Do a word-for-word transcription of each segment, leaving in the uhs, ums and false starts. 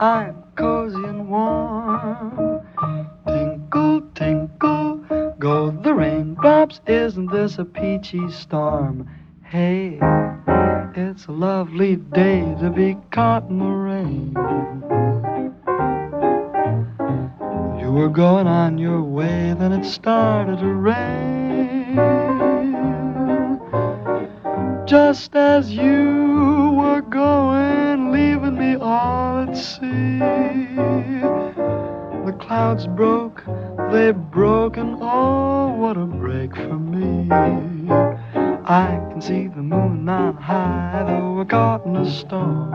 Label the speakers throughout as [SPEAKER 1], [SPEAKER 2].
[SPEAKER 1] I'm cozy and warm. Tinkle, tinkle, go the raindrops. Isn't this a peachy storm? Hey, it's a lovely day to be caught in the rain. You were going on your way, then it started to rain. Just as you were going, leaving me all at sea, the clouds broke, they broke, and oh, what a break for me. I can see the moon on high, though we're caught in a storm.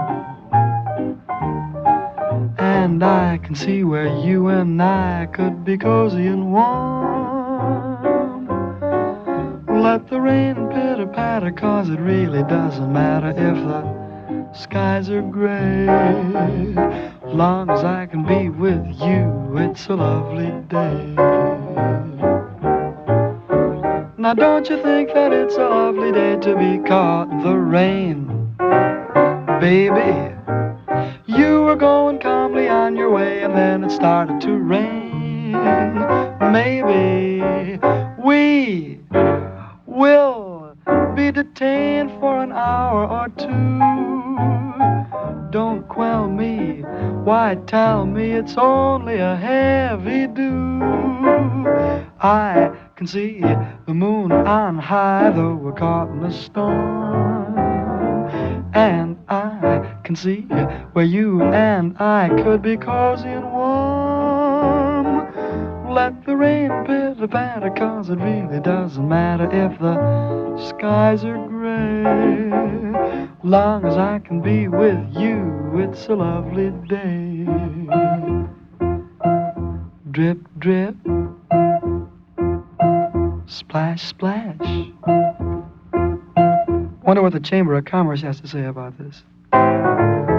[SPEAKER 1] And I can see where you and I could be cozy and warm. Let the rain pitter-patter, 'cause it really doesn't matter if the skies are gray. Long as I can be with you, it's a lovely day. Now don't you think that it's a lovely day to be caught in the rain? Baby, you were going calmly on your way, and then it started to rain. Maybe we will be detained for an hour or two. Don't quell me, why tell me it's only a heavy dew. I can see the moon on high, though we're caught in a storm. And I can see where you and I could be cozy and warm. Let the rain pitter-patter, 'cause it really doesn't matter if the skies are gray. Long as I can be with you, it's a lovely day. Drip, drip, splash, splash. Wonder what the Chamber of Commerce has to say about this.